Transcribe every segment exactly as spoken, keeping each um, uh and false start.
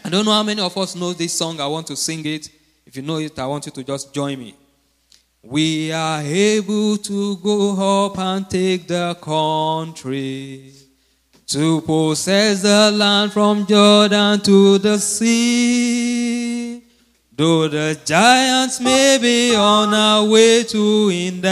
I don't know how many of us know this song. I want to sing it. If you know it, I want you to just join me. We are able to go up and take the country, to possess the land from Jordan to the sea. Though the giants may be on our way to hinder,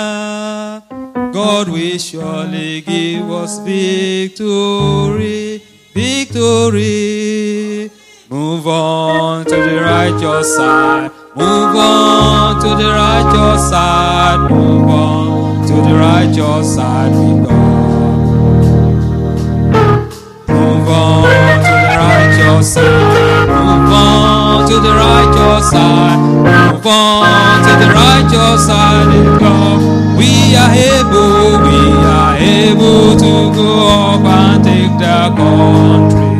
God will surely give us victory, victory. Move on to the righteous side. Move on to the righteous side. Move on to the righteous side with God. Move on to the righteous side. Move on to the righteous side. Move on to the righteous side with God. We are able, we are able to go up and take the country,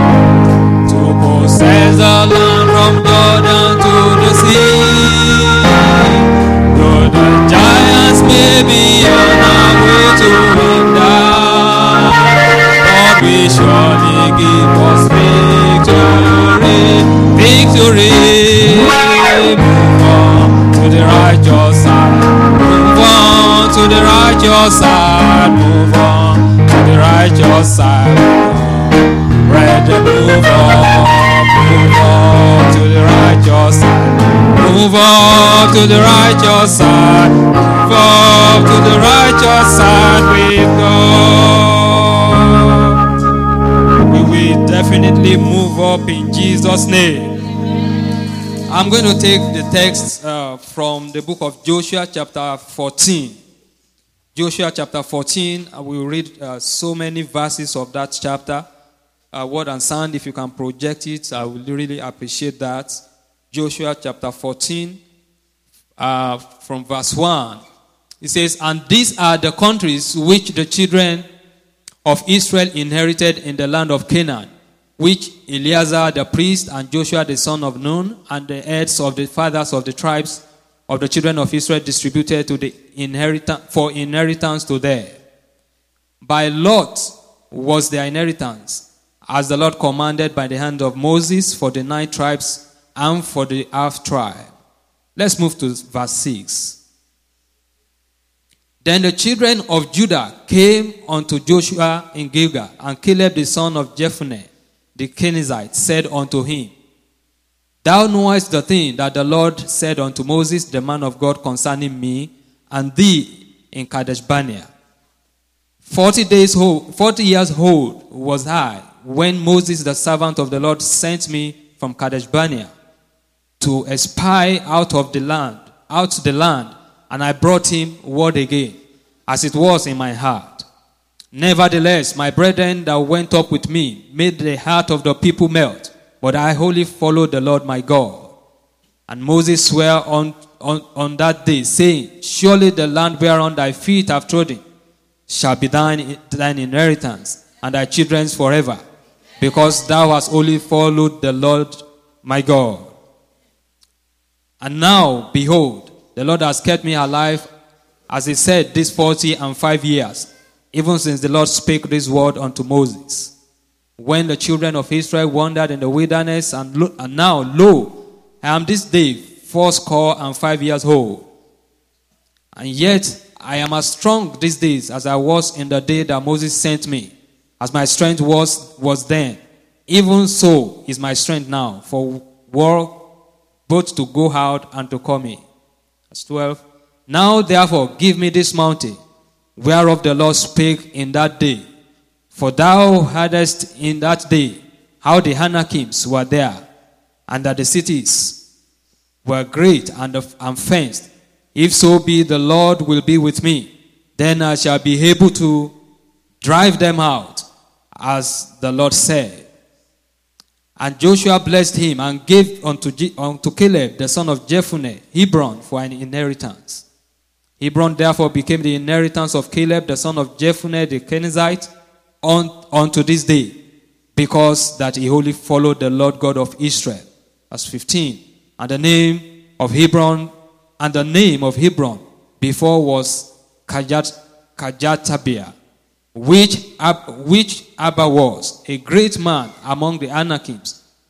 possess the land from Jordan to the sea. Though the giants may be on our way to hinder, God will surely give us victory, victory. Move on to the righteous side. Move on to the righteous side. Move on to the righteous side. Ready, move on. Move on to the righteous side. Move on to the righteous side. Move on to the righteous side with God. We will definitely move up in Jesus' name. I'm going to take the text uh, from the book of Joshua chapter fourteen. Joshua chapter fourteen, I will read uh, so many verses of that chapter. Uh, word and sound, if you can project it, I would really appreciate that. Joshua chapter fourteen, uh, from verse one. It says, "And these are the countries which the children of Israel inherited in the land of Canaan, which Eleazar the priest and Joshua the son of Nun and the heads of the fathers of the tribes of the children of Israel distributed to the inheritance for inheritance to them. By lot was their inheritance, as the Lord commanded by the hand of Moses, for the nine tribes and for the half tribe." Let's move to verse six. "Then the children of Judah came unto Joshua in Gilgal, and Caleb the son of Jephunneh the Kenizzite said unto him, Thou knowest the thing that the Lord said unto Moses, the man of God, concerning me and thee in Kadesh Barnea. Forty days old, forty years old was I, when Moses, the servant of the Lord, sent me from Kadesh Barnea to espy out of the land, out the land, and I brought him word again, as it was in my heart. Nevertheless, my brethren that went up with me made the heart of the people melt, but I wholly followed the Lord my God. And Moses swore on, on, on that day, saying, Surely the land whereon thy feet have trodden shall be thine, thine inheritance, and thy children's forever, because thou hast only followed the Lord my God. And now, behold, the Lord has kept me alive, as he said, these forty and five years, even since the Lord spake this word unto Moses. When the children of Israel wandered in the wilderness, and, lo- and now, lo, I am this day fourscore and five years old. And yet I am as strong these days as I was in the day that Moses sent me, as my strength was, was then. Even so is my strength now, for war both to go out and to come in." Verse twelve. "Now therefore give me this mountain, whereof the Lord spake in that day. For thou heardest in that day how the Anakims were there, and that the cities were great and, and fenced. If so be the Lord will be with me, then I shall be able to drive them out, as the Lord said. And Joshua blessed him and gave unto, G- unto Caleb the son of Jephunneh Hebron for an inheritance. Hebron therefore became the inheritance of Caleb the son of Jephunneh the Kenizzite on, unto this day, because that he wholly followed the Lord God of Israel." Verse fifteen. And the name of Hebron, and the name of Hebron before was Kajat, Kajatabia, which, Ab, which Abba was a great man among the Anakims,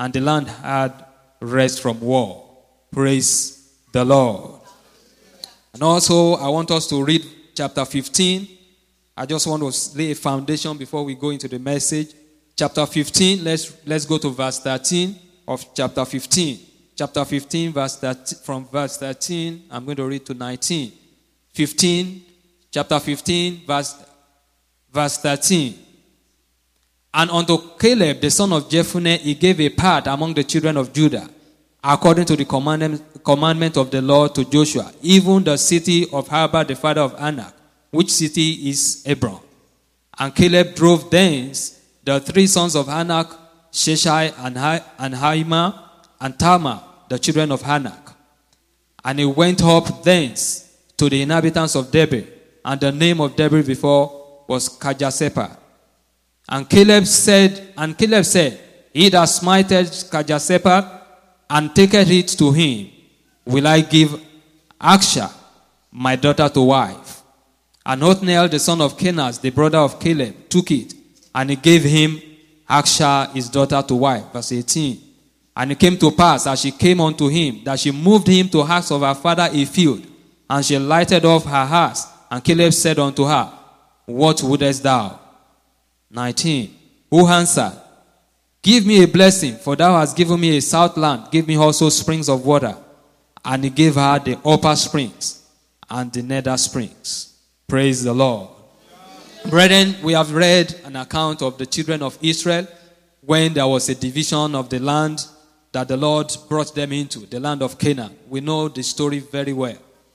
and the land had rest from war. Praise the Lord. And also, I want us to read chapter fifteen. I just want to lay a foundation before we go into the message. Chapter fifteen, let's, let's go to verse thirteen of chapter fifteen. Chapter fifteen, verse thirteen, from verse thirteen, I'm going to read to nineteen. fifteen, chapter fifteen, verse, verse thirteen. And unto Caleb, the son of Jephunneh, he gave a part among the children of Judah, according to the commandment, commandment of the Lord to Joshua, even the city of Harbah, the father of Anak, which city is Hebron. And Caleb drove thence the three sons of Anak, Sheshai and, Hi- and Ahimah, and Talmah, the children of Anak. And he went up thence to the inhabitants of Debir, and the name of Debir before was Kirjathsepher. And Caleb said, and Caleb said, He that smiteth Kirjathsepher and taketh it to him, will I give Achsah, my daughter, to wife. And Othniel, the son of Kenaz, the brother of Caleb, took it, and he gave him Achsah, his daughter, to wife. Verse eighteen. And it came to pass, as she came unto him, that she moved him to ask of her father a field, and she lighted off her house. And Caleb said unto her, What wouldest thou? nineteen. Who answered, Give me a blessing, for thou hast given me a south land. Give me also springs of water. And he gave her the upper springs and the nether springs. Praise the Lord. Brethren, we have read an account of the children of Israel when there was a division of the land that the Lord brought them into, the land of Canaan. We know the story very well.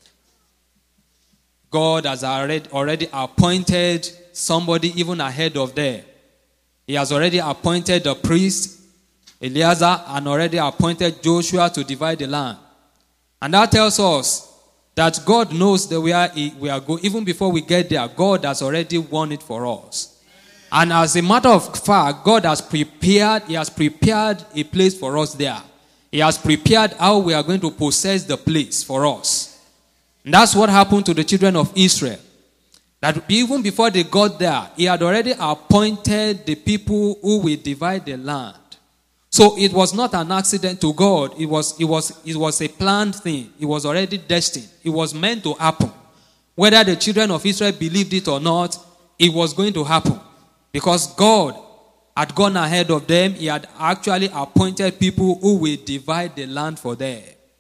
God has already, already appointed somebody even ahead of them. He has already appointed the priest, Eleazar, and already appointed Joshua to divide the land. And that tells us that God knows that we are, we are going. Even before we get there, God has already won it for us. And as a matter of fact, God has prepared, He has prepared a place for us there. He has prepared how we are going to possess the place for us. And that's what happened to the children of Israel. That even before they got there, He had already appointed the people who will divide the land. So it was not an accident to God. It was, it was, it was a planned thing. It was already destined. It was meant to happen. Whether the children of Israel believed it or not, it was going to happen. Because God had gone ahead of them. He had actually appointed people who will divide the land for them.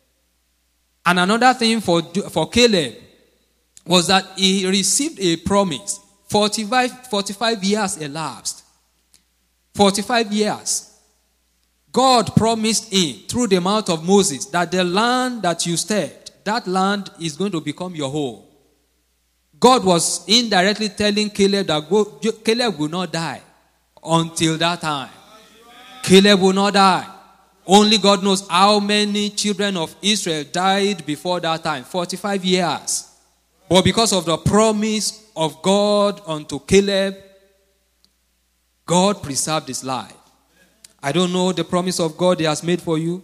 And another thing for, for Caleb was that he received a promise. forty-five, forty-five years elapsed. forty-five years. God promised him through the mouth of Moses that the land that you stepped, that land is going to become your home. God was indirectly telling Caleb that go, Caleb will not die until that time. Caleb will not die. Only God knows how many children of Israel died before that time. forty-five years. But because of the promise of God unto Caleb, God preserved his life. I don't know the promise of God He has made for you.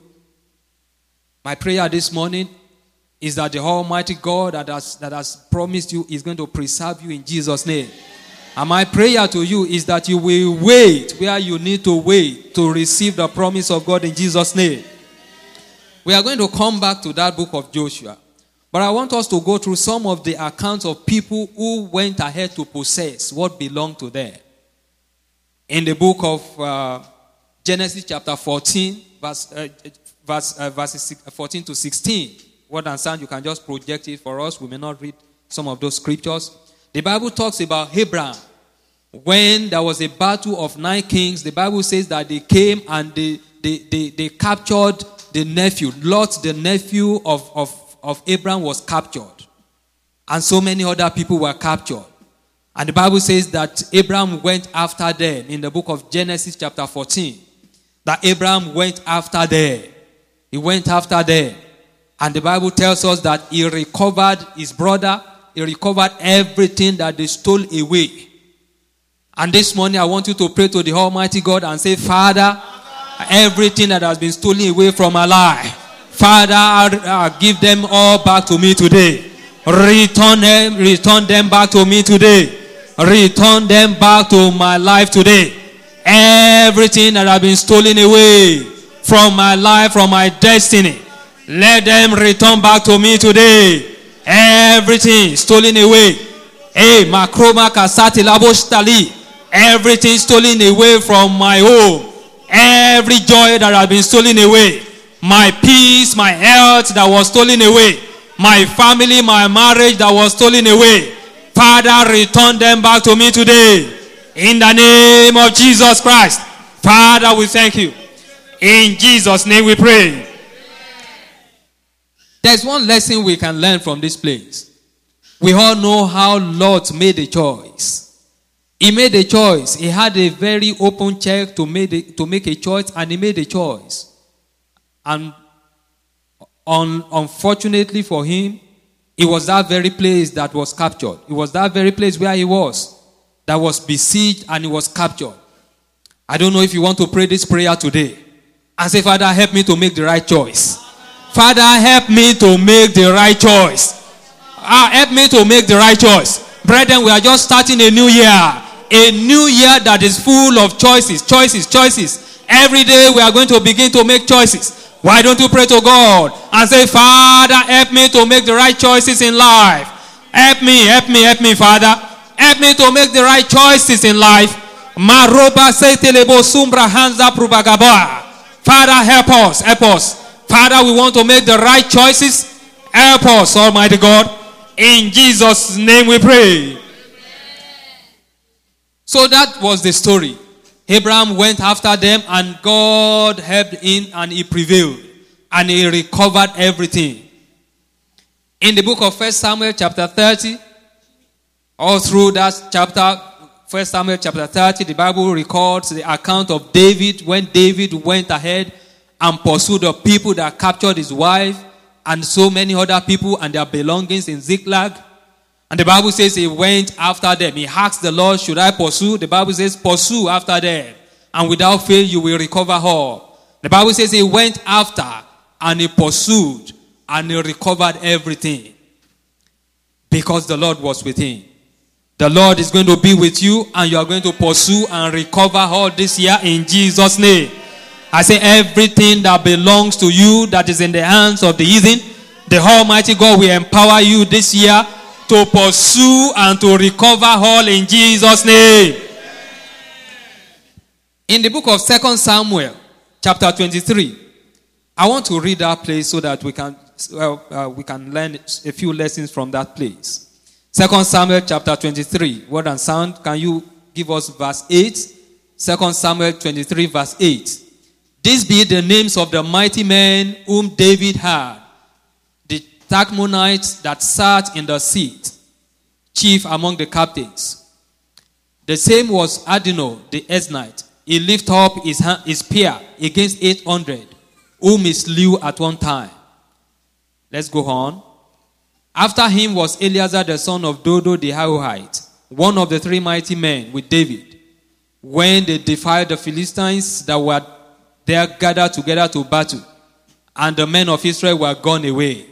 My prayer this morning is that the Almighty God that has, that has promised you is going to preserve you in Jesus' name. And my prayer to you is that you will wait where you need to wait to receive the promise of God in Jesus' name. We are going to come back to that book of Joshua. But I want us to go through some of the accounts of people who went ahead to possess what belonged to them. In the book of uh, Genesis chapter fourteen, verse, uh, verse, uh, verses fourteen to sixteen. Word and sound, you can just project it for us. We may not read some of those scriptures. The Bible talks about Abraham. When there was a battle of nine kings, the Bible says that they came and they, they, they, they captured the nephew. Lot, the nephew of, of of Abraham, was captured. And so many other people were captured. And the Bible says that Abraham went after them in the book of Genesis chapter fourteen. That Abraham went after them. He went after them. And the Bible tells us that he recovered his brother. He recovered everything that they stole away. And this morning I want you to pray to the Almighty God and say, Father, everything that has been stolen away from my life, Father, I'll give them all back to me today. Return them, return them back to me today. Return them back to my life today. Everything that has been stolen away, from my life, from my destiny. Let them return back to me today. Everything stolen away. Hey, makroma kasati laboshtali. Everything stolen away from my home. Every joy that has been stolen away. My peace, my health that was stolen away. My family, my marriage that was stolen away. Father, return them back to me today. In the name of Jesus Christ. Father, we thank you. In Jesus' name we pray. There's one lesson we can learn from this place. We all know how Lot made a choice. He made a choice. He had a very open check to make a, to make a choice, and he made a choice. And un, unfortunately for him, it was that very place that was captured. It was that very place where he was that was besieged and he was captured. I don't know if you want to pray this prayer today and say, Father, help me to make the right choice. Father, help me to make the right choice. Ah, help me to make the right choice. Brethren, we are just starting a new year. A new year that is full of choices, choices, choices. Every day we are going to begin to make choices. Why don't you pray to God and say, Father, help me to make the right choices in life. Help me, help me, help me, Father. Help me to make the right choices in life. Father, help us, help us. Father, we want to make the right choices. Help us, Almighty God. In Jesus' name we pray. So that was the story. Abraham went after them and God helped him and he prevailed. And he recovered everything. In the book of First Samuel chapter thirty, all through that chapter, First Samuel chapter thirty, the Bible records the account of David when David went ahead and pursued the people that captured his wife and so many other people and their belongings in Ziklag. And the Bible says he went after them. He asked the Lord, should I pursue? The Bible says, pursue after them. And without fail, you will recover all. The Bible says he went after and he pursued and he recovered everything. Because the Lord was with him. The Lord is going to be with you and you are going to pursue and recover all this year in Jesus' name. I say everything that belongs to you that is in the hands of the heathen, the Almighty God will empower you this year to pursue and to recover all in Jesus' name. In the book of Second Samuel, chapter twenty-three, I want to read that place so that we can well, uh, we can learn a few lessons from that place. Second Samuel, chapter twenty-three, word and sound. Can you give us verse eight? Second Samuel twenty-three, verse eight. These be the names of the mighty men whom David had. The Tachmonites that sat in the seat, chief among the captains. The same was Adino the Eznite. He lifted up his, hand, his spear against eight hundred, whom he slew at one time. Let's go on. After him was Eleazar the son of Dodo the Ahohite, one of the three mighty men with David, when they defied the Philistines that were there gathered together to battle, and the men of Israel were gone away.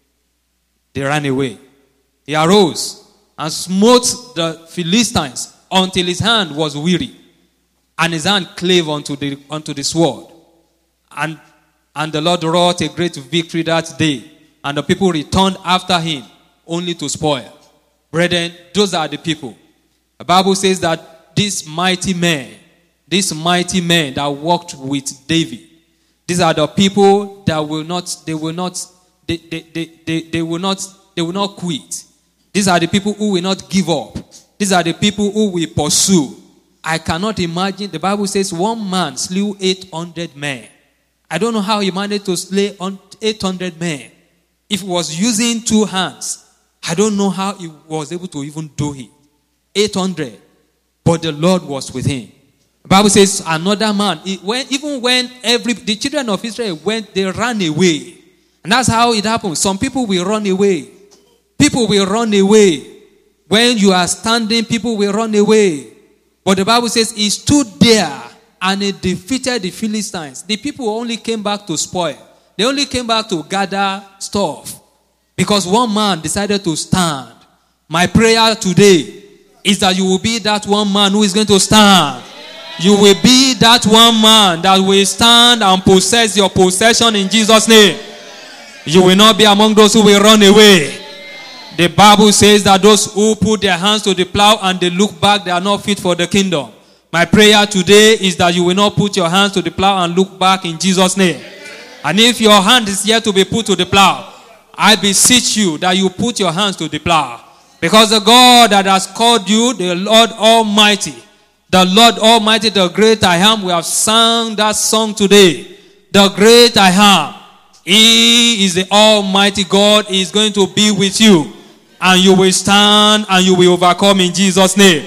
They ran away. He arose and smote the Philistines until his hand was weary, and his hand clave unto the, unto the sword. And, and the Lord wrought a great victory that day, and the people returned after him only to spoil. Brethren, those are the people. The Bible says that these mighty men, these mighty men that walked with David, these are the people that will not, they will not, they, they, they, they, they will not, they will not quit. These are the people who will not give up. These are the people who will pursue. I cannot imagine, the Bible says one man slew eight hundred men. I don't know how he managed to slay eight hundred men. If he was using two hands, I don't know how he was able to even do it. eight hundred. But the Lord was with him. The Bible says another man, he, when, even when every the children of Israel went, they ran away. And that's how it happens. Some people will run away. People will run away. When you are standing, people will run away. But the Bible says he stood there and he defeated the Philistines. The people only came back to spoil. They only came back to gather stuff. Because one man decided to stand. My prayer today is that you will be that one man who is going to stand. You will be that one man that will stand and possess your possession in Jesus' name. You will not be among those who will run away. The Bible says that those who put their hands to the plow and they look back, they are not fit for the kingdom. My prayer today is that you will not put your hands to the plow and look back in Jesus' name. And if your hand is yet to be put to the plow, I beseech you that you put your hands to the plow. Because the God that has called you, the Lord Almighty, the Lord Almighty, the great I am, we have sung that song today. The great I am. He is the Almighty God. He is going to be with you. And you will stand and you will overcome in Jesus' name.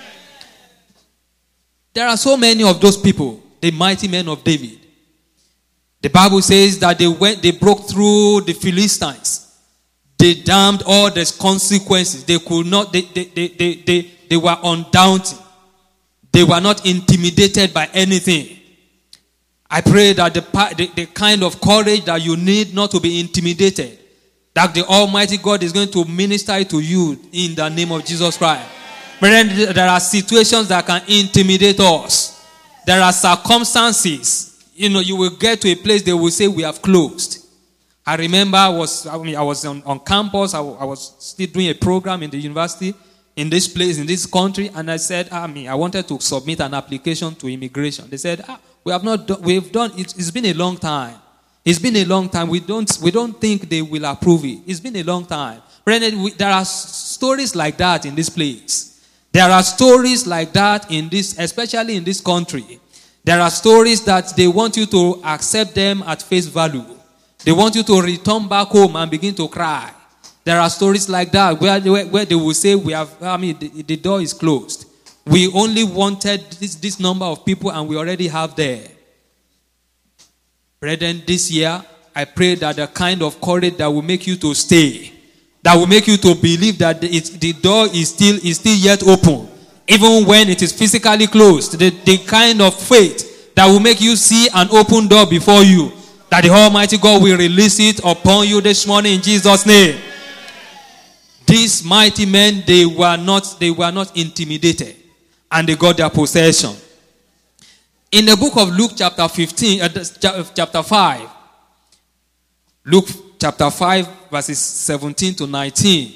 There are so many of those people, the mighty men of David. The Bible says that they went, they broke through the Philistines. They damned all the consequences. They could not, they, they, they, they, they, they were undaunted. They were not intimidated by anything. I pray that the, the, the kind of courage that you need not to be intimidated, that the Almighty God is going to minister to you in the name of Jesus Christ. But there are situations that can intimidate us. There are circumstances. You know, you will get to a place they will say we have closed. I remember I was, I mean, I was on, on campus. I, I was still doing a program in the university in this place, in this country, and I said, I mean, I wanted to submit an application to immigration. They said, ah, we have not, do- we've done it. It's been a long time. It's been a long time. We don't, we don't think they will approve it. It's been a long time. There are stories like that in this place. There are stories like that in this, especially in this country. There are stories that they want you to accept them at face value. They want you to return back home and begin to cry. There are stories like that where they, where they will say, "We have, I mean, the, the door is closed. We only wanted this, this number of people and we already have there." Brethren, this year, I pray that the kind of courage that will make you to stay, that will make you to believe that the, it, the door is still, is still yet open, even when it is physically closed, the, the kind of faith that will make you see an open door before you, that the Almighty God will release it upon you this morning in Jesus' name. These mighty men, they were not, they were not intimidated, and they got their possession. In the book of Luke chapter fifteen, uh, chapter five, Luke chapter five, verses seventeen to nineteen.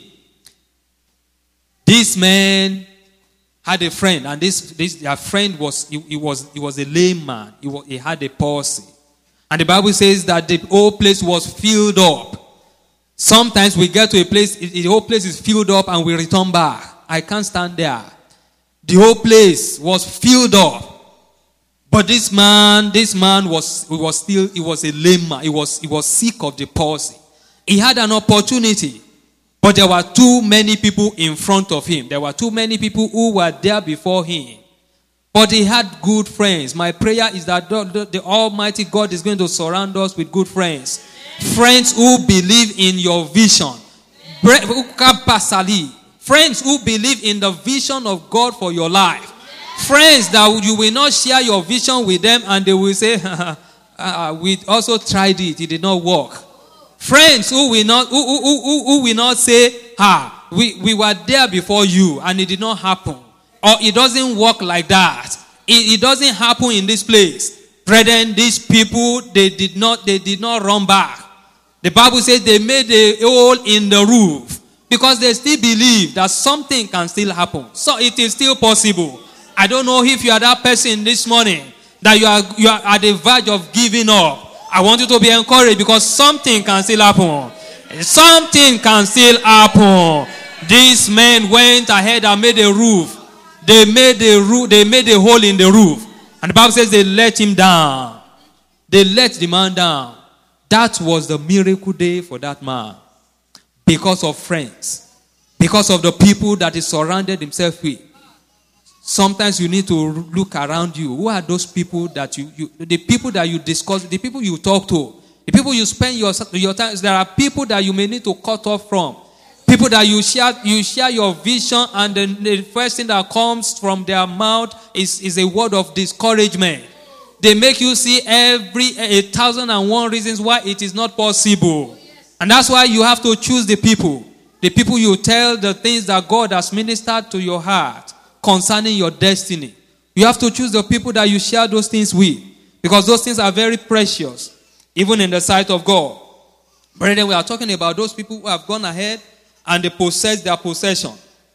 This man had a friend, and this, this their friend was he, he was he was a lame man. He, was, he had a palsy, and the Bible says that the whole place was filled up. Sometimes we get to a place, the whole place is filled up, and we return back. I can't stand there. The whole place was filled up. But this man, this man was, he was still, he was a lame man. He was, he was sick of the palsy. He had an opportunity, but there were too many people in front of him. There were too many people who were there before him. But he had good friends. My prayer is that the, the, the Almighty God is going to surround us with good friends. Friends who believe in your vision. Friends who believe in the vision of God for your life. Friends that you will not share your vision with them and they will say, uh, we also tried it, it did not work. Friends who will not who, who, who, who will not say, ah, we, we were there before you and it did not happen. Or it doesn't work like that. It, it doesn't happen in this place. Brethren, these people, they did not they did not run back. The Bible says they made a hole in the roof because they still believe that something can still happen. So it is still possible. I don't know if you are that person this morning that you are you are at the verge of giving up. I want you to be encouraged because something can still happen. Something can still happen. These men went ahead and made a roof. They made a roof. They made a hole in the roof, and the Bible says they let him down. They let the man down. That was the miracle day for that man, because of friends, because of the people that he surrounded himself with. Sometimes you need to look around you. Who are those people that you, you the people that you discuss, the people you talk to, the people you spend your, your time. There are people that you may need to cut off from. People that you share, you share your vision, and the, the first thing that comes from their mouth is, is a word of discouragement. They make you see every a thousand and one reasons why it is not possible. And that's why you have to choose the people. The people you tell the things that God has ministered to your heart concerning your destiny, You have to choose the people that you share those things with, because those things are very precious, even in the sight of God. Brethren, we are talking about those people who have gone ahead and they possess their possession.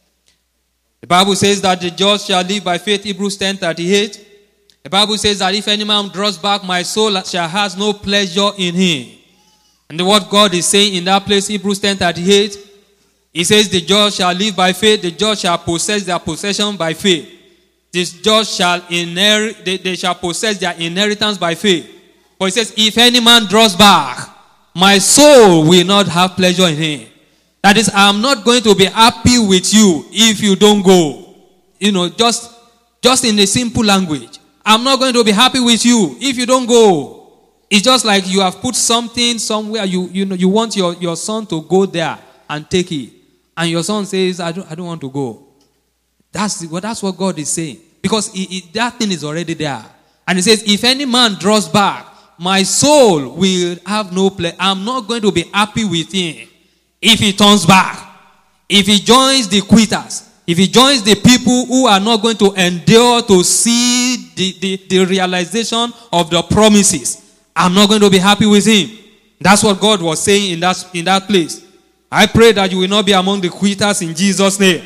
The Bible says that the just shall live by faith, Hebrews ten thirty-eight. The Bible says that if any man draws back, my soul shall have no pleasure in him. And what God is saying in that place, Hebrews ten thirty-eight, he says the just shall live by faith, the just shall possess their possession by faith. The just shall inherit, they, they shall possess their inheritance by faith. But he says, if any man draws back, my soul will not have pleasure in him. That is, I am not going to be happy with you if you don't go. You know, just, just in a simple language. I'm not going to be happy with you if you don't go. It's just like you have put something somewhere, you, you know, you want your, your son to go there and take it. And your son says, I don't, I don't want to go. That's, well, that's what God is saying. Because it, it, that thing is already there. And he says, if any man draws back, my soul will have no pleasure. I'm not going to be happy with him if he turns back. If he joins the quitters. If he joins the people who are not going to endure to see the, the, the realization of the promises, I'm not going to be happy with him. That's what God was saying in that, in that place. I pray that you will not be among the quitters in Jesus' name.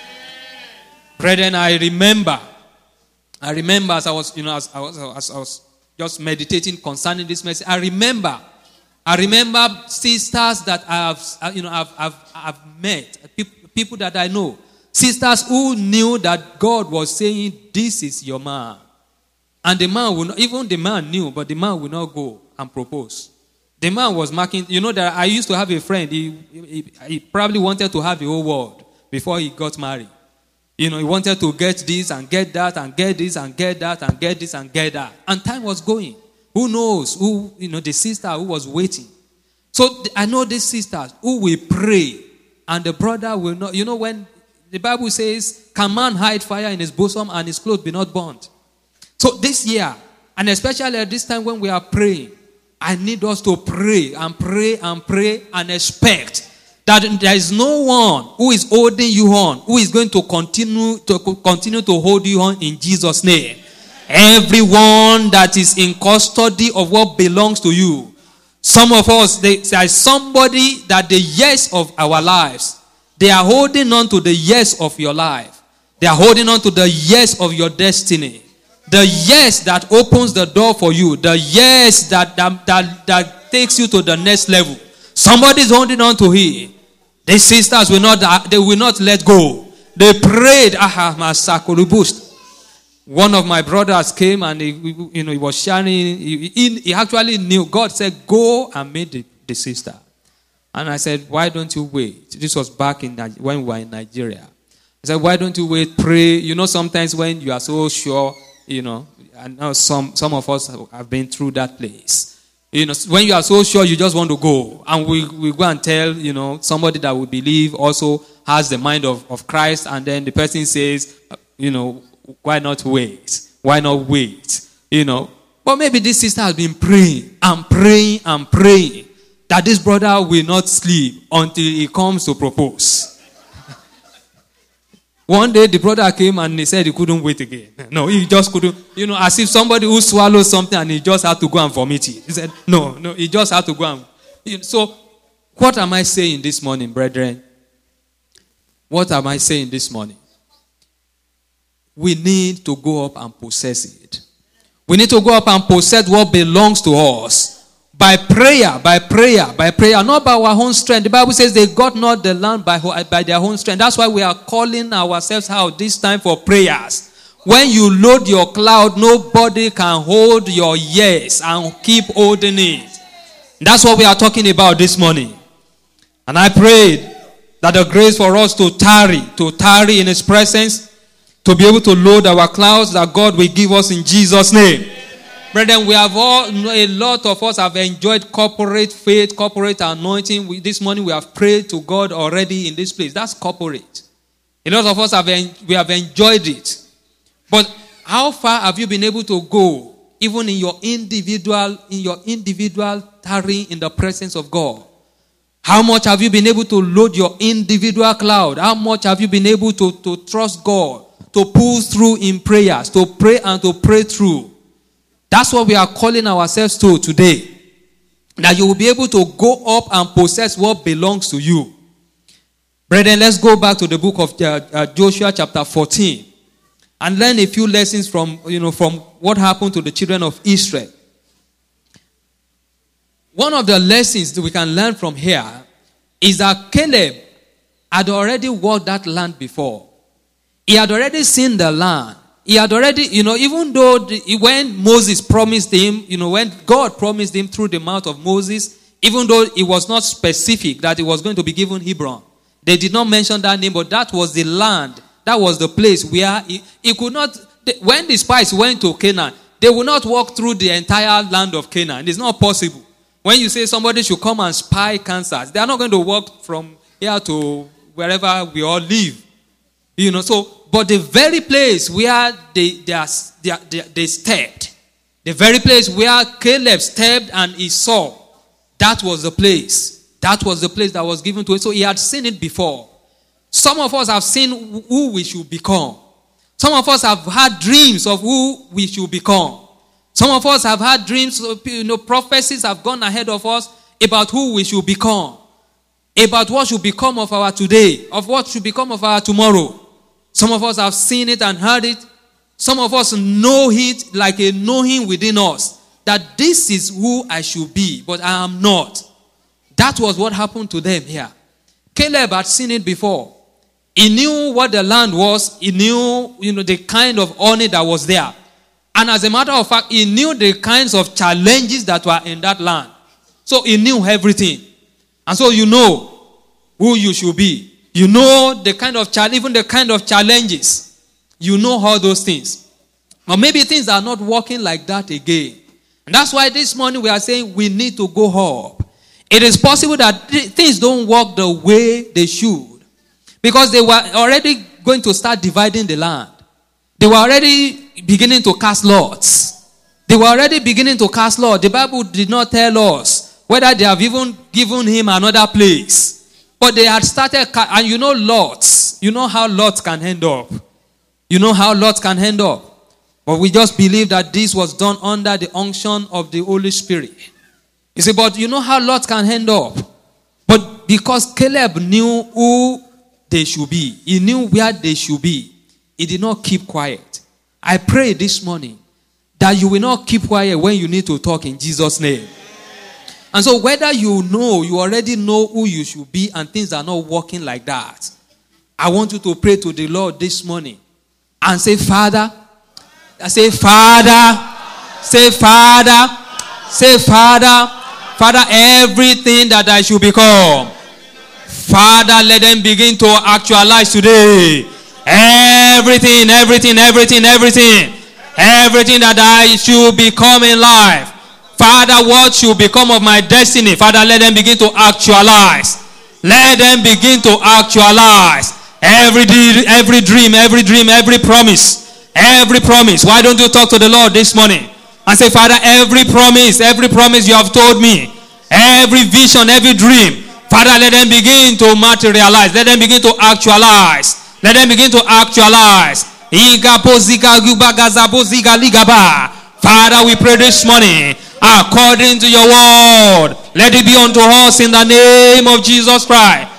Brethren, I remember, I remember as I was, you know, as I was, as I was just meditating concerning this message, I remember, I remember sisters that I have, you know, I've, I've, I've met, people that I know, sisters who knew that God was saying, this is your man. And the man will not, even the man knew, but the man will not go and propose. The man was marking, you know, that I used to have a friend, he, he, he probably wanted to have the whole world before he got married. You know, he wanted to get this and get that and get this and get that and get this and get that. And time was going. Who knows who, you know, the sister who was waiting. So I know these sisters who will pray and the brother will not, you know, when the Bible says, can man hide fire in his bosom and his clothes be not burnt? So this year, and especially at this time when we are praying, I need us to pray and pray and pray and expect that there is no one who is holding you on, who is going to continue to continue to hold you on in Jesus' name. Everyone that is in custody of what belongs to you. Some of us, they, there is somebody that the years of our lives, they are holding on to the years of your life. They are holding on to the years of your destiny. The yes that opens the door for you. The yes that, that, that, that takes you to the next level. Somebody is holding on to it. These sisters will not, they will not let go. They prayed. One of my brothers came and he, you know, he was sharing. He, he, he actually knew. God said, go and meet the, the sister. And I said, why don't you wait? This was back in when we were in Nigeria. I said, why don't you wait? Pray. You know, sometimes when you are so sure, you know, I know some, some of us have been through that place. You know, when you are so sure you just want to go. And we, we go and tell, you know, somebody that we believe also has the mind of, of Christ. And then the person says, you know, why not wait? Why not wait? You know. But maybe this sister has been praying and praying and praying that this brother will not sleep until he comes to propose. One day the brother came and he said he couldn't wait again. No, he just couldn't. You know, as if somebody who swallowed something and he just had to go and vomit it. He said, no, no, he just had to go and. You know, so, what am I saying this morning, brethren? What am I saying this morning? We need to go up and possess it. We need to go up and possess what belongs to us. By prayer, by prayer, by prayer, not by our own strength. The Bible says they got not the land by, by their own strength. That's why we are calling ourselves out this time for prayers. When you load your cloud, nobody can hold your yes and keep holding it. That's what we are talking about this morning. And I prayed that the grace for us to tarry, to tarry in His presence, to be able to load our clouds, that God will give us in Jesus' name. Brethren, we have all, a lot of us have enjoyed corporate faith, corporate anointing. We, this morning we have prayed to God already in this place. That's corporate. A lot of us have, en- we have enjoyed it. But how far have you been able to go, even in your individual, in your individual tarrying in the presence of God? How much have you been able to load your individual cloud? How much have you been able to, to trust God to pull through in prayers, to pray and to pray through. That's what we are calling ourselves to today. That you will be able to go up and possess what belongs to you. Brethren, let's go back to the book of uh, uh, Joshua chapter fourteen and learn a few lessons from, you know, from what happened to the children of Israel. One of the lessons that we can learn from here is that Caleb had already walked that land before. He had already seen the land. He had already, you know, even though the, when Moses promised him, you know, when God promised him through the mouth of Moses, even though it was not specific that it was going to be given Hebron, they did not mention that name, but that was the land, that was the place where he, he could not, when the spies went to Canaan, they would not walk through the entire land of Canaan. It's not possible. When you say somebody should come and spy Kansas, they are not going to walk from here to wherever we all live. You know, so, but the very place where they, they, are, they, are, they, they stepped, the very place where Caleb stepped and he saw, that was the place. That was the place that was given to it. So he had seen it before. Some of us have seen who we should become. Some of us have had dreams of who we should become. Some of us have had dreams, of, you know, prophecies have gone ahead of us about who we should become. About what should become of our today, of what should become of our tomorrow. Some of us have seen it and heard it. Some of us know it like a knowing within us that this is who I should be, but I am not. That was what happened to them here. Caleb had seen it before. He knew what the land was. He knew, you know, the kind of honey that was there. And as a matter of fact, he knew the kinds of challenges that were in that land. So he knew everything. And so you know who you should be. You know the kind of challenge, even the kind of challenges. You know all those things. But maybe things are not working like that again. And that's why this morning we are saying we need to go up. It is possible that th- things don't work the way they should. Because they were already going to start dividing the land. They were already beginning to cast lots. They were already beginning to cast lots. The Bible did not tell us whether they have even given him another place. But they had started, and you know lots. You know how lots can end up. You know how lots can end up. But we just believe that this was done under the unction of the Holy Spirit. You see, but you know how lots can end up. But because Caleb knew who they should be, he knew where they should be, he did not keep quiet. I pray this morning that you will not keep quiet when you need to talk in Jesus' name. And so whether you know, you already know who you should be and things are not working like that, I want you to pray to the Lord this morning and say, Father, say, Father, say, Father, say, Father, Father, everything that I should become, Father, let them begin to actualize today. Everything, everything, everything, everything, everything that I should become in life. Father, what should become of my destiny? Father, let them begin to actualize. Let them begin to actualize. Every, de- every dream, every dream, every promise. Every promise. Why don't you talk to the Lord this morning? And say, Father, every promise, every promise you have told me. Every vision, every dream. Father, let them begin to materialize. Let them begin to actualize. Let them begin to actualize. Father, we pray this morning, according to your word, let it be unto us in the name of Jesus Christ.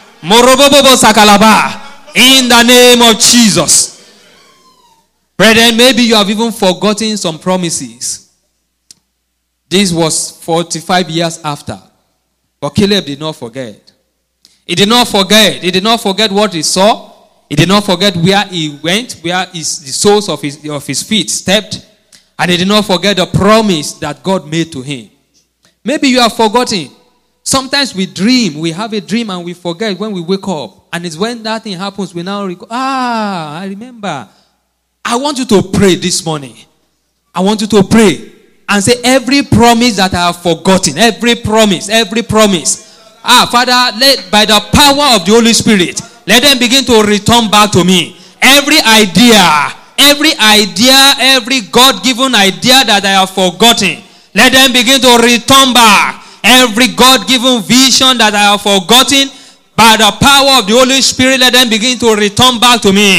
In the name of Jesus. Brethren, maybe you have even forgotten some promises. This was forty-five years after. But Caleb did not forget. He did not forget. He did not forget what he saw. He did not forget where he went, where his, the soles of his, of his feet stepped. And he did not forget the promise that God made to him. Maybe you have forgotten. Sometimes we dream. We have a dream and we forget when we wake up. And it's when that thing happens, we now recall, ah, I remember. I want you to pray this morning. I want you to pray and say, every promise that I have forgotten, every promise, every promise. Ah, Father, let by the power of the Holy Spirit, let them begin to return back to me. Every idea, every idea, every God-given idea that I have forgotten, let them begin to return back. Every God-given vision that I have forgotten, by the power of the Holy Spirit, let them begin to return back to me.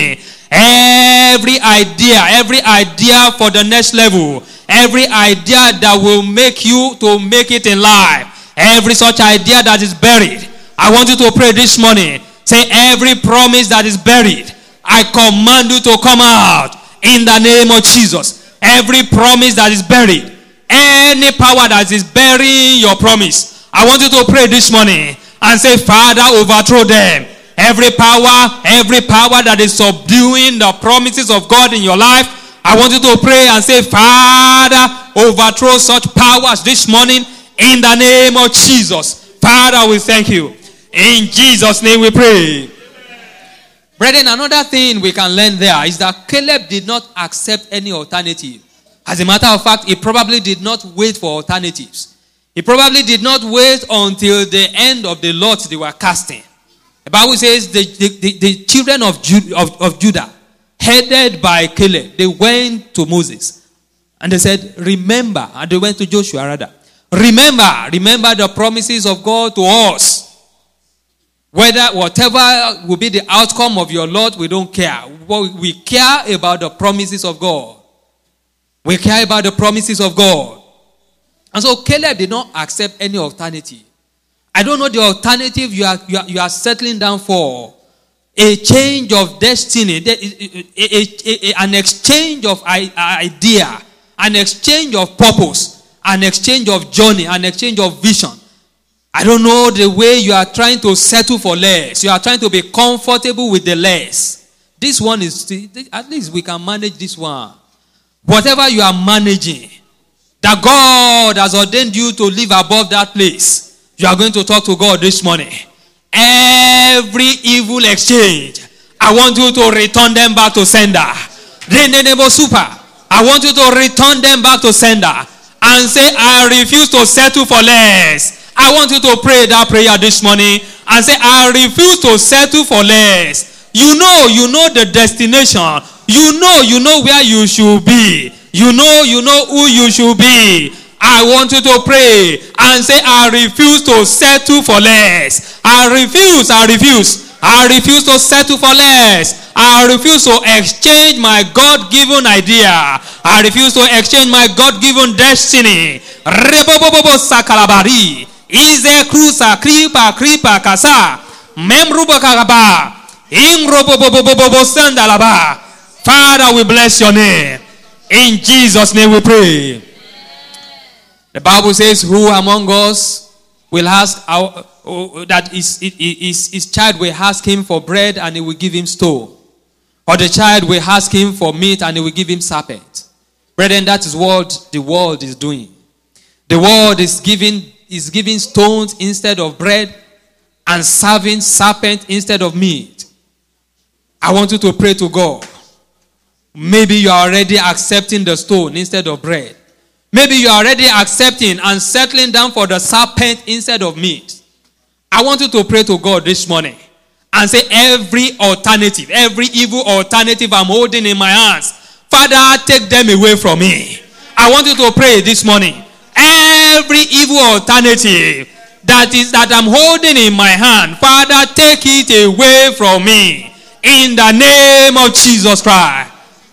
Every idea, every idea for the next level, every idea that will make you to make it in life, every such idea that is buried, I want you to pray this morning. Say, every promise that is buried, I command you to come out in the name of Jesus. Every promise that is buried, any power that is burying your promise, I want you to pray this morning and say, Father, overthrow them. Every power, every power that is subduing the promises of God in your life, I want you to pray and say, Father, overthrow such powers this morning in the name of Jesus. Father, we thank you. In Jesus' name we pray. Amen. Brethren, another thing we can learn there is that Caleb did not accept any alternative. As a matter of fact, he probably did not wait for alternatives. He probably did not wait until the end of the lot they were casting. The Bible says the, the, the, the children of, Ju- of, of Judah, headed by Caleb, they went to Moses. And they said, remember, and they went to Joshua rather. Remember, remember the promises of God to us. Whether, whatever will be the outcome of your lot, we don't care. We care about the promises of God. We care about the promises of God. And so Caleb did not accept any alternative. I don't know the alternative you are, you are, you are settling down for. A change of destiny, a, a, a, an exchange of idea, an exchange of purpose, an exchange of journey, an exchange of vision. I don't know the way you are trying to settle for less. You are trying to be comfortable with the less. This one is, at least we can manage this one. Whatever you are managing, that God has ordained you to live above that place, you are going to talk to God this morning. Every evil exchange, I want you to return them back to sender. I want you to return them back to sender and say, I refuse to settle for less. I want you to pray that prayer this morning and say, I refuse to settle for less. You know, you know the destination. You know, you know where you should be. You know, you know who you should be. I want you to pray and say, I refuse to settle for less. I refuse, I refuse. I refuse to settle for less. I refuse to exchange my God-given idea. I refuse to exchange my God-given destiny. Rebobobobo sakalabari. Ize krusa kripa kripa kasa. Memruba karaba. Ingrobobobobobo sandalaba. Father, we bless your name. In Jesus' name we pray. The Bible says, who among us will ask our, uh, that his, his, his child will ask him for bread and he will give him stone? Or the child will ask him for meat and he will give him serpent? Brethren, that is what the world is doing. The world is giving, is giving stones instead of bread and serving serpent instead of meat. I want you to pray to God. Maybe you are already accepting the stone instead of bread. Maybe you are already accepting and settling down for the serpent instead of meat. I want you to pray to God this morning and say, every alternative, every evil alternative I'm holding in my hands, Father, take them away from me. I want you to pray this morning. Every evil alternative that is that I'm holding in my hand, Father, take it away from me. In the name of Jesus Christ.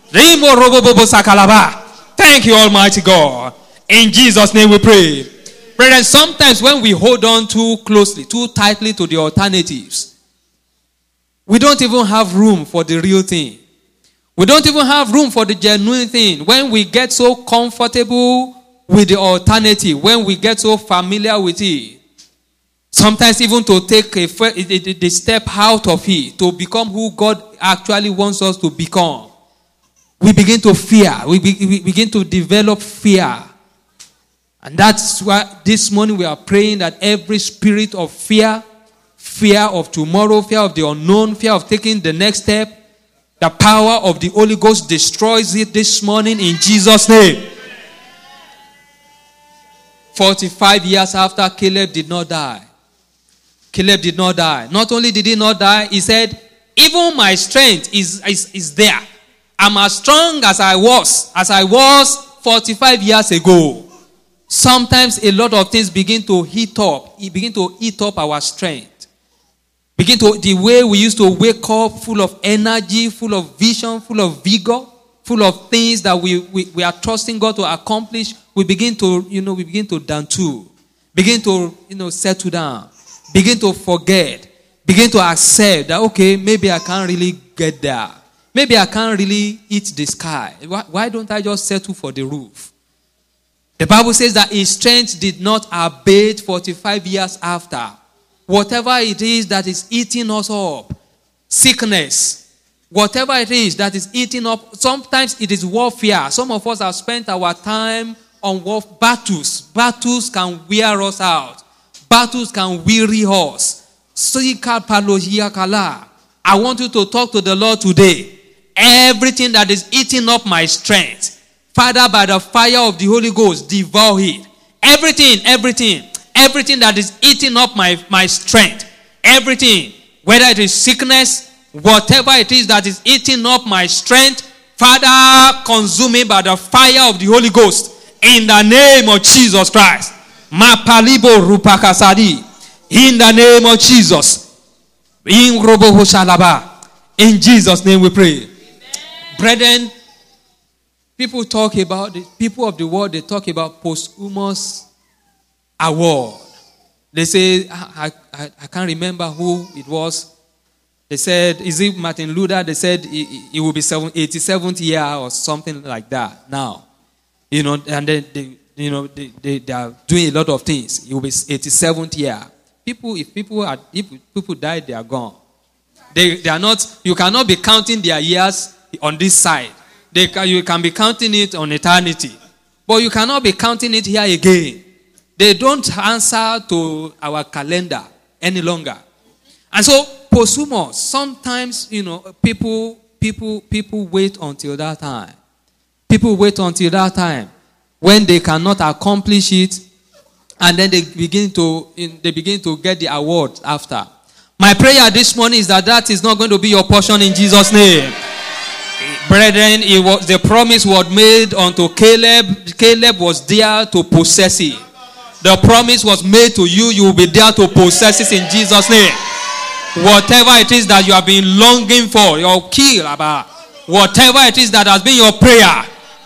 Thank you, Almighty God. In Jesus' name we pray. Brethren, sometimes when we hold on too closely, too tightly to the alternatives, we don't even have room for the real thing. We don't even have room for the genuine thing. When we get so comfortable with the alternative, when we get so familiar with it, sometimes even to take a, a, a step out of it, to become who God actually wants us to become, we begin to fear. We, be, we begin to develop fear. And that's why this morning we are praying that every spirit of fear, fear of tomorrow, fear of the unknown, fear of taking the next step, the power of the Holy Ghost destroys it this morning in Jesus' name. forty-five years after, Caleb did not die. Caleb did not die. Not only did he not die, he said, even my strength is, is, is there. I'm as strong as I was, as I was forty-five years ago. Sometimes a lot of things begin to heat up. It begin to eat up our strength. Begin to, the way we used to wake up full of energy, full of vision, full of vigor, full of things that we, we, we are trusting God to accomplish, we begin to, you know, we begin to down to, begin to, you know, settle down, begin to forget, begin to accept that, okay, maybe I can't really get there. Maybe I can't really eat the sky. Why, why don't I just settle for the roof? The Bible says that his strength did not abate forty-five years after. Whatever it is that is eating us up, sickness, whatever it is that is eating up, sometimes it is warfare. Some of us have spent our time on war battles. Battles can wear us out. Battles can weary us. I want you to talk to the Lord today. Everything that is eating up my strength, Father, by the fire of the Holy Ghost, devour it. Everything, everything, everything that is eating up my, my strength, everything, whether it is sickness, whatever it is that is eating up my strength, Father, consume it by the fire of the Holy Ghost. In the name of Jesus Christ. Mapalibo rupakasadi. In the name of Jesus. In robo hoshalaba. In Jesus' name we pray. Amen. Brethren, people talk about, the people of the world, they talk about posthumous award. They say, I, I, I can't remember who it was. They said, is it Martin Luther? They said it, it will be eighty-seventh year or something like that now. You know, and then they, you know, they, they, they are doing a lot of things. It will be eighty-seventh year. People, if people are, if people die, they are gone. They, they are not, you cannot be counting their years on this side. They can, you can be counting it on eternity. But you cannot be counting it here again. They don't answer to our calendar any longer. And so, posthumous, sometimes, you know, people, people, people wait until that time. People wait until that time when they cannot accomplish it, and then they begin to, they begin to get the award after. My prayer this morning is that that is not going to be your portion in Jesus' name. Brethren, it was, the promise was made unto Caleb. Caleb was there to possess it. The promise was made to you. You will be there to possess it in Jesus' name. Whatever it is that you have been longing for, your kill about, whatever it is that has been your prayer,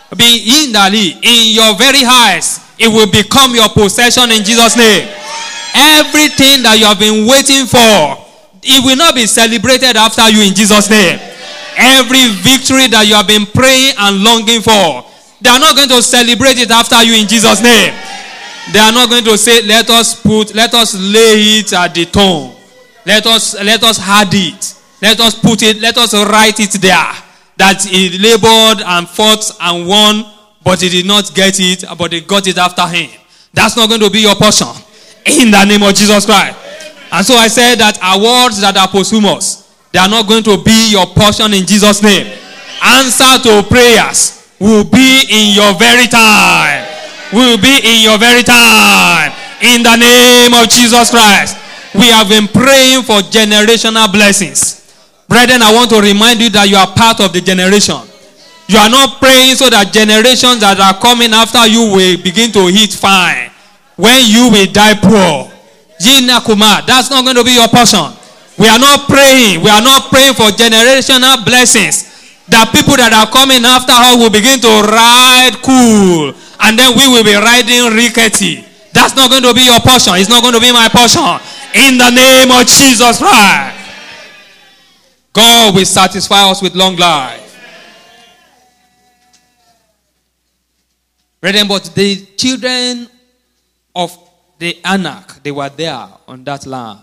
be in the lead, in your very eyes, it will become your possession in Jesus' name. Everything that you have been waiting for, it will not be celebrated after you in Jesus' name. Every victory that you have been praying and longing for, they are not going to celebrate it after you in Jesus' name. They are not going to say, let us put, let us lay it at the tomb. Let us, let us hide it. Let us put it, let us write it there. That he labored and fought and won, but he did not get it, but he got it after him. That's not going to be your portion. In the name of Jesus Christ. And so I said that awards that are posthumous, they are not going to be your portion in Jesus' name. Answer to prayers will be in your very time. Will be in your very time. In the name of Jesus Christ. We have been praying for generational blessings. Brethren, I want to remind you that you are part of the generation. You are not praying so that generations that are coming after you will begin to eat fine when you will die poor. That's not going to be your portion. We are not praying. We are not praying for generational blessings. That people that are coming after us will begin to ride cool. And then we will be riding rickety. That's not going to be your portion. It's not going to be my portion. In the name of Jesus Christ. God will satisfy us with long life. Brethren, but the children of the Anak, they were there on that land.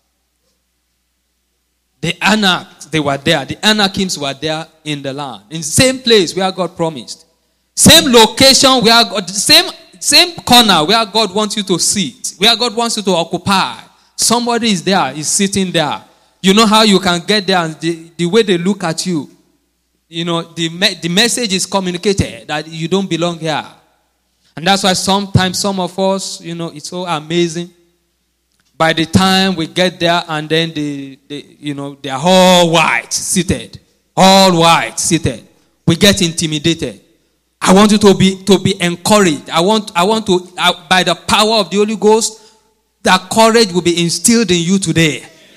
The Anak, they were there. The Anakims were there in the land. In the same place where God promised. Same location where God, same, same corner where God wants you to sit. Where God wants you to occupy. Somebody is there, is sitting there. You know how you can get there, and the, the way they look at you. You know, the, me, the message is communicated that you don't belong here. And that's why sometimes some of us, you know, it's so amazing. By the time we get there and then they, they you know, they are all white seated. All white seated. We get intimidated. I want you to be to be encouraged. I want I want to uh, by the power of the Holy Ghost, that courage will be instilled in you today.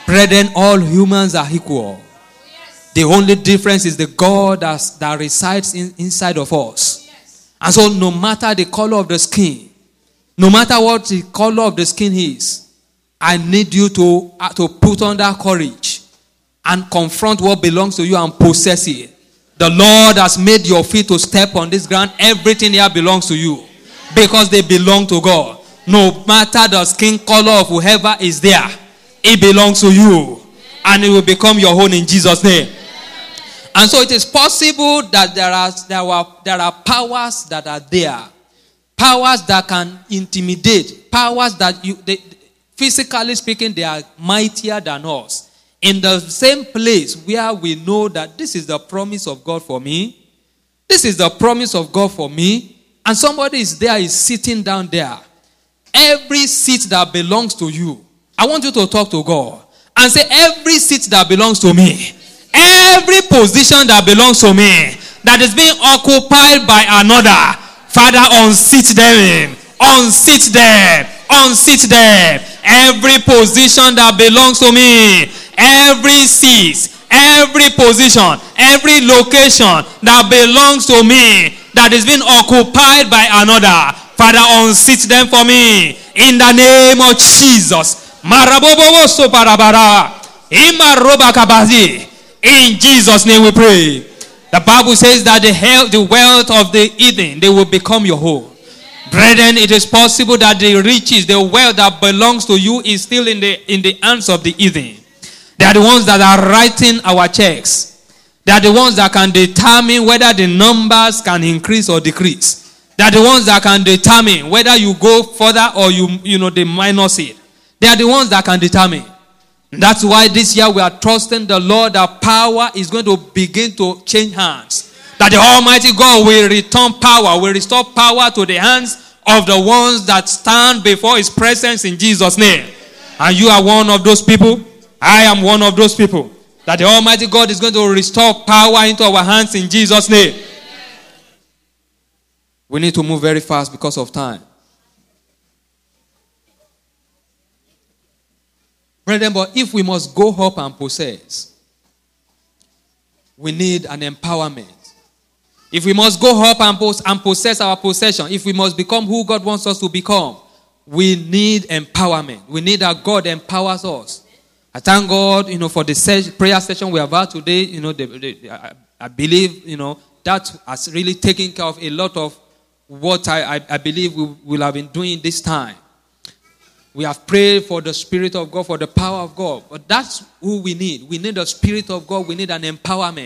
Brethren, all humans are equal. The only difference is the God that's, that resides in, inside of us. And so no matter the color of the skin, no matter what the color of the skin is, I need you to, uh, to put under courage and confront what belongs to you and possess it. The Lord has made your feet to step on this ground. Everything here belongs to you because they belong to God. No matter the skin color of whoever is there, it belongs to you. And it will become your own in Jesus' name. And so it is possible that there are, there are, there are powers that are there. Powers that can intimidate. Powers that, you, they, physically speaking, they are mightier than us. In the same place where we know that this is the promise of God for me. This is the promise of God for me. And somebody is there, is sitting down there. Every seat that belongs to you, I want you to talk to God and say, every seat that belongs to me, every position that belongs to me, that is being occupied by another, Father, unseat them, unseat them, unseat them. Every position that belongs to me, every seat, every position, every location that belongs to me, that is being occupied by another, Father, unseat them for me. In the name of Jesus. In Jesus' name we pray. The Bible says that the health, the wealth of the heathen, they will become your home. Brethren, it is possible that the riches, the wealth that belongs to you is still in the in the hands of the heathen. They are the ones that are writing our checks. They are the ones that can determine whether the numbers can increase or decrease. They are the ones that can determine whether you go further or you, you know, they minus it. They are the ones that can determine. That's why this year we are trusting the Lord that power is going to begin to change hands. That the Almighty God will return power, will restore power to the hands of the ones that stand before His presence in Jesus' name. And you are one of those people. I am one of those people. That the Almighty God is going to restore power into our hands in Jesus' name. We need to move very fast because of time. Brethren, but if we must go up and possess, we need an empowerment. If we must go up and, pos- and possess our possession, if we must become who God wants us to become, we need empowerment. We need that God empowers us. I thank God, you know, for the se- prayer session we have had today. You know, the, the, I, I believe, you know, that has really taken care of a lot of what I, I, I believe we will have been doing this time. We have prayed for the Spirit of God, for the power of God. But that's who we need. We need the Spirit of God. We need an empowerment.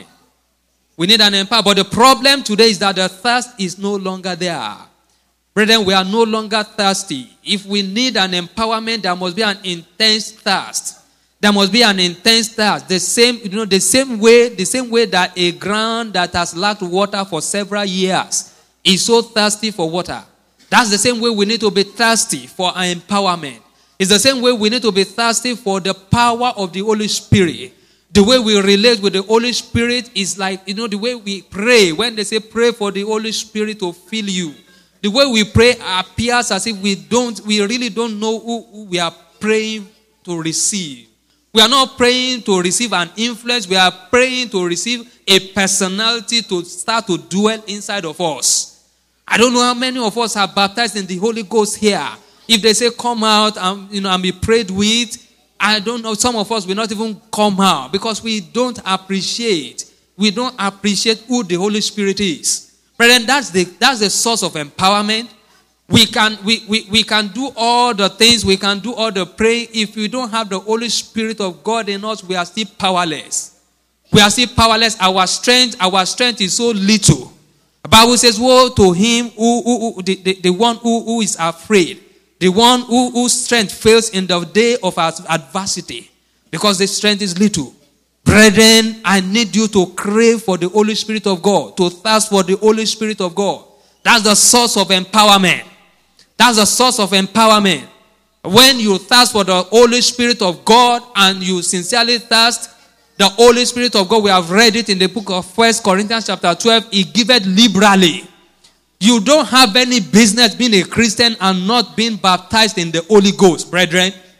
We need an empowerment. But the problem today is that the thirst is no longer there. Brethren, we are no longer thirsty. If we need an empowerment, there must be an intense thirst. There must be an intense thirst. The same, you know, the same way, the same way that a ground that has lacked water for several years is so thirsty for water. That's the same way we need to be thirsty for our empowerment. It's the same way we need to be thirsty for the power of the Holy Spirit. The way we relate with the Holy Spirit is like, you know, the way we pray. When they say pray for the Holy Spirit to fill you, the way we pray appears as if we don't, we really don't know who, who we are praying to receive. We are not praying to receive an influence. We are praying to receive a personality to start to dwell inside of us. I don't know how many of us are baptized in the Holy Ghost here. If they say come out and, you know, and be prayed with, I don't know, some of us will not even come out because we don't appreciate, we don't appreciate who the Holy Spirit is. Brethren, that's the that's the source of empowerment. We can we, we, we can do all the things, we can do all the praying. If we don't have the Holy Spirit of God in us, we are still powerless. We are still powerless. Our strength, our strength is so little. The Bible says, woe to him who, who, who the, the, the one who, who is afraid. The one who, whose strength fails in the day of adversity. Because the strength is little. Brethren, I need you to crave for the Holy Spirit of God. To thirst for the Holy Spirit of God. That's the source of empowerment. That's the source of empowerment. When you thirst for the Holy Spirit of God and you sincerely thirst, the Holy Spirit of God, we have read it in the book of First Corinthians chapter twelve, He giveth liberally. You don't have any business being a Christian and not being baptized in the Holy Ghost, brethren.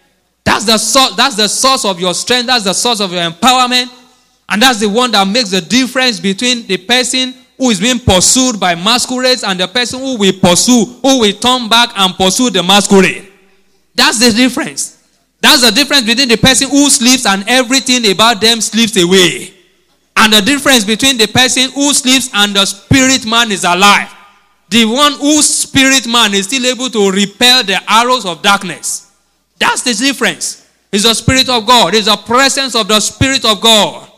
That's the source, that's the source of your strength. That's the source of your empowerment. And that's the one that makes the difference between the person who is being pursued by masquerades and the person who will pursue, who will turn back and pursue the masquerade. That's the difference. That's the difference between the person who sleeps and everything about them slips away. And the difference between the person who sleeps and the spirit man is alive. The one whose spirit man is still able to repel the arrows of darkness. That's the difference. It's the Spirit of God. It's the presence of the Spirit of God.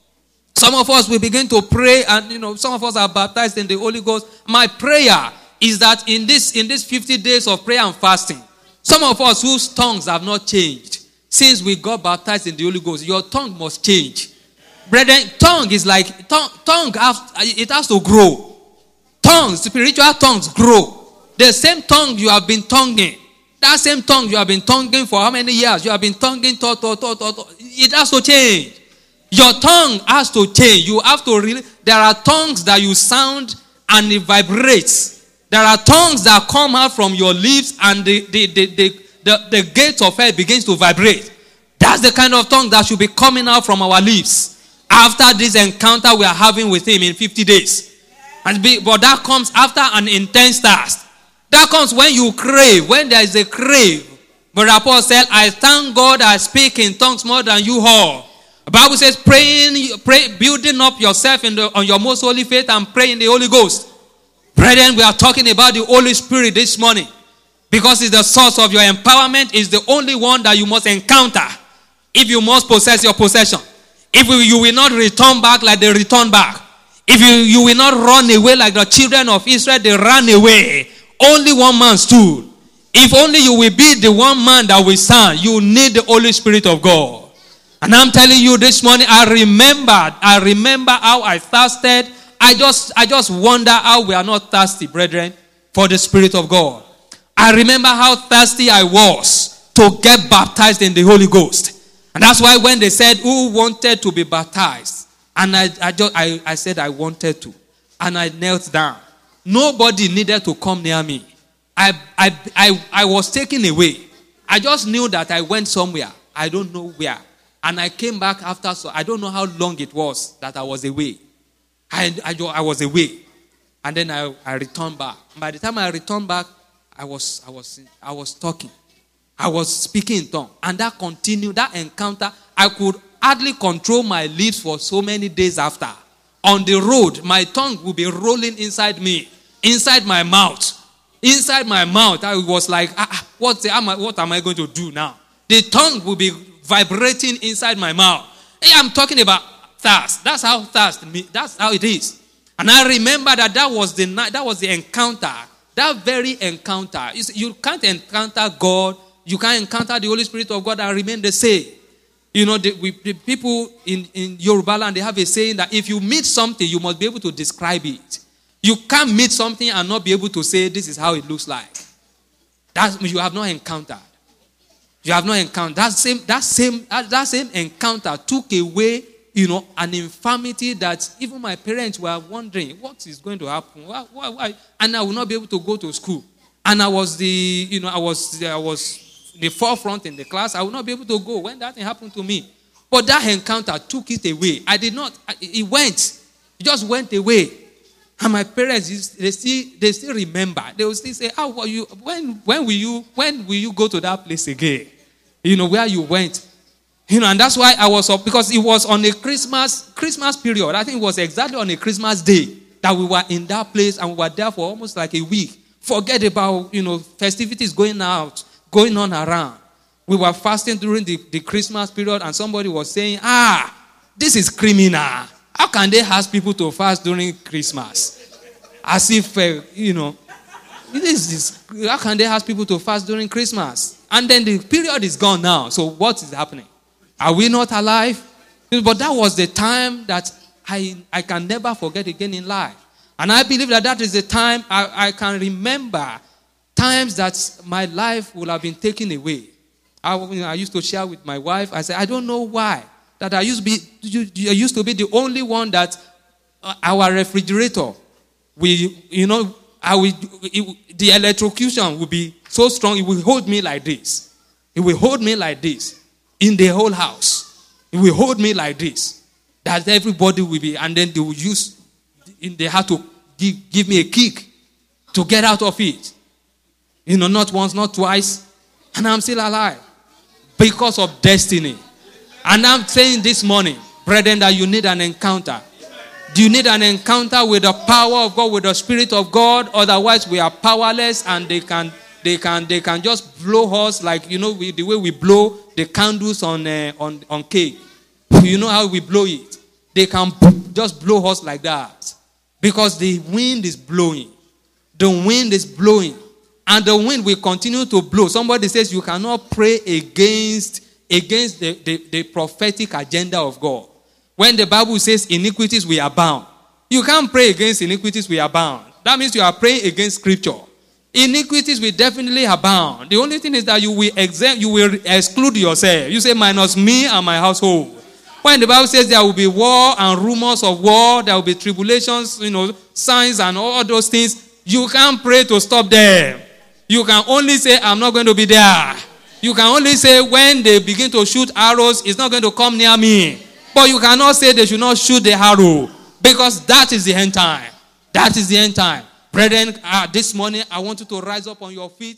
Some of us will begin to pray, and you know, some of us are baptized in the Holy Ghost. My prayer is that in this in these fifty days of prayer and fasting, some of us whose tongues have not changed since we got baptized in the Holy Ghost, your tongue must change. Brethren, tongue is like tongue, tongue has, it has to grow. Tongues, spiritual tongues grow. The same tongue you have been tonguing, that same tongue you have been tonguing for how many years? You have been tonguing, to, to, to, to, to. It has to change. Your tongue has to change. You have to really, there are tongues that you sound and it vibrates. There are tongues that come out from your lips and the, the, the, the, the, the gate of hell begins to vibrate. That's the kind of tongue that should be coming out from our lips after this encounter we are having with him in fifty days. And be, but that comes after an intense fast. That comes when you crave, when there is a crave. But Paul said, I thank God I speak in tongues more than you all. The Bible says, praying, pray, building up yourself in the, on your most holy faith and pray in the Holy Ghost. Brethren, we are talking about the Holy Spirit this morning. Because it's the source of your empowerment. It's the only one that you must encounter. If you must possess your possession. If you, you will not return back like they return back. If you, you will not run away like the children of Israel, they ran away. Only one man stood. If only you will be the one man that will stand, you need the Holy Spirit of God. And I'm telling you this morning, I remembered, I remember how I thirsted. I just, I just wonder how we are not thirsty, brethren, for the Spirit of God. I remember how thirsty I was to get baptized in the Holy Ghost. And that's why when they said, who wanted to be baptized? And I, I, just, I, I said I wanted to. And I knelt down. Nobody needed to come near me. I, I, I, I was taken away. I just knew that I went somewhere. I don't know where. And I came back after, so I don't know how long it was that I was away. I, I, I was away. And then I, I returned back. By the time I returned back, I was, I was, I was talking. I was speaking in tongues. And that continued, that encounter, I could hardly control my lips for so many days after. On the road, my tongue would be rolling inside me, inside my mouth. Inside my mouth, I was like, ah, what, am I, what am I going to do now? The tongue will be vibrating inside my mouth. Hey, I'm talking about thirst. That's how thirst, that's how it is. And I remember that that was the night, that was the encounter. That very encounter. You can't encounter God. You can't encounter the Holy Spirit of God and remain the same. You know, the, we, the people in, in Yoruba land, they have a saying that if you meet something, you must be able to describe it. You can't meet something and not be able to say, this is how it looks like. That's, you have not encountered. You have not encountered. That same, that same, that same encounter took away, you know, an infirmity that even my parents were wondering, what is going to happen? Why, why, why? And I will not be able to go to school. And I was the, you know, I was, I was the forefront in the class. I will not be able to go when that thing happened to me. But that encounter took it away. I did not, it went. It just went away. And my parents, they still, they still remember. They will still say, "How were you? When, when will you, when will you go to that place again? You know where you went." You know, and that's why I was up, because it was on a Christmas Christmas period. I think it was exactly on a Christmas day that we were in that place, and we were there for almost like a week. Forget about, you know, festivities going out, going on around. We were fasting during the, the Christmas period, and somebody was saying, "Ah, this is criminal. How can they ask people to fast during Christmas?" As if, uh, you know, this is, how can they ask people to fast during Christmas? And then the period is gone now. So what is happening? Are we not alive? But that was the time that I, I can never forget again in life. And I believe that that is the time I, I can remember times that my life would have been taken away. I, you know, I used to share with my wife. I said, I don't know why. That I used to be, I used to be the only one that uh, our refrigerator, we, you know, I will, it, the electrocution will be so strong, it will hold me like this. He will hold me like this in the whole house. He will hold me like this. That everybody will be, and then they will use, they have to give, give me a kick to get out of it. You know, not once, not twice. And I'm still alive. Because of destiny. And I'm saying this morning, brethren, that you need an encounter. Do you need an encounter with the power of God, with the Spirit of God? Otherwise, we are powerless, and they can they can they can just blow us like, you know, we, the way we blow the candles on uh, on on cake. You know how we blow it? They can just blow us like that because the wind is blowing. The wind is blowing, and the wind will continue to blow. Somebody says you cannot pray against against the, the, the prophetic agenda of God. When the Bible says iniquities will abound, you can't pray against iniquities will abound. That means you are praying against Scripture. Iniquities will definitely abound. The only thing is that you will exempt, you will exclude yourself. You say minus me and my household. When the Bible says there will be war and rumors of war, there will be tribulations, you know, signs and all those things, you can't pray to stop them. You can only say, I'm not going to be there. You can only say when they begin to shoot arrows, it's not going to come near me. But you cannot say they should not shoot the arrow, because that is the end time. That is the end time. Brethren, uh, this morning I want you to rise up on your feet.